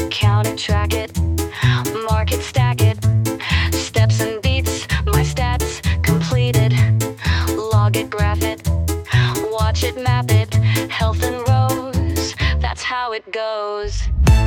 Count it, track it, mark it, stack it. Steps and beats, my stats completed. Log it, graph it, watch it, map it. Health and rows, that's how it goes.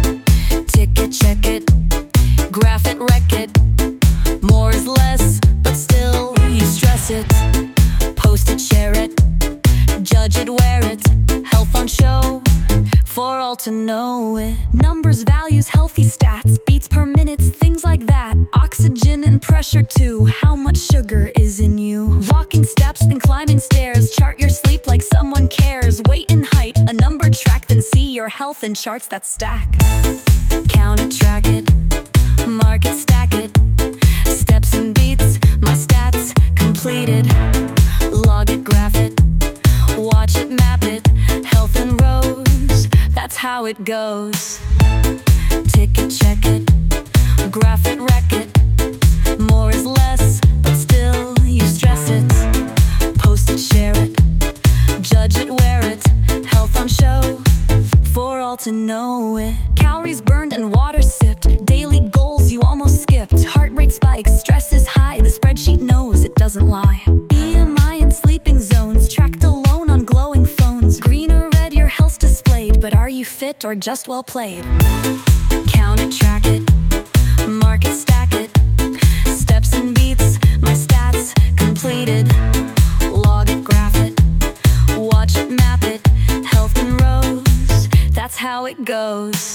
Tick it, check it, graph it, wreck it. More is less, but still you stress it. Post it, share it, judge it, wear it. Health on show, for all to know it. Numbers, values, healthy stats, beats per minute, things like that. Oxygen and pressure too, how much sugar is in you. Walking steps and climbing stairs, chart your sleep like someone cares. Weight and height, a number track, then see your health in charts that stack. Count it, track it, mark it, stack it. Steps and beats, my stats completed. Log it, graph it, watch it, map it. Health and rows, that's how it goes. Tick it, check it, graph it, wreck it. More is less, but still you stress it. Post it, share it, judge it, wear it. Health on show, for all to know it. Calories burned and water sipped, daily goals you almost skipped. Heart rate spikes, stress is high, the spreadsheet knows it doesn't lie. BMI and sleeping zones, tracked alone on glowing phones. Green or red, your health's displayed, but are you fit or just well played? Count it, track it, mark it, stack it. Steps and beats, my stats completed. Log it, graph it, watch it, map it. Health and rows, that's how it goes.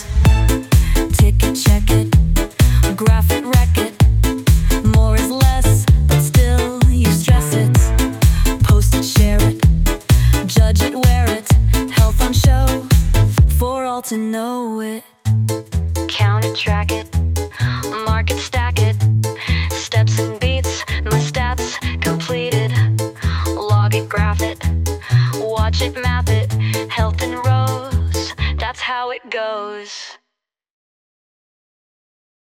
Tick it, check it, graph it, wreck it. More is less, but still you stress it. Post it, share it, judge it, wear it. Health on show, for all to know it. Count it, track it, mark it, stack it. Steps and beats, my stats completed. Log it, graph it, watch it, map it. Health and rows, that's how it goes.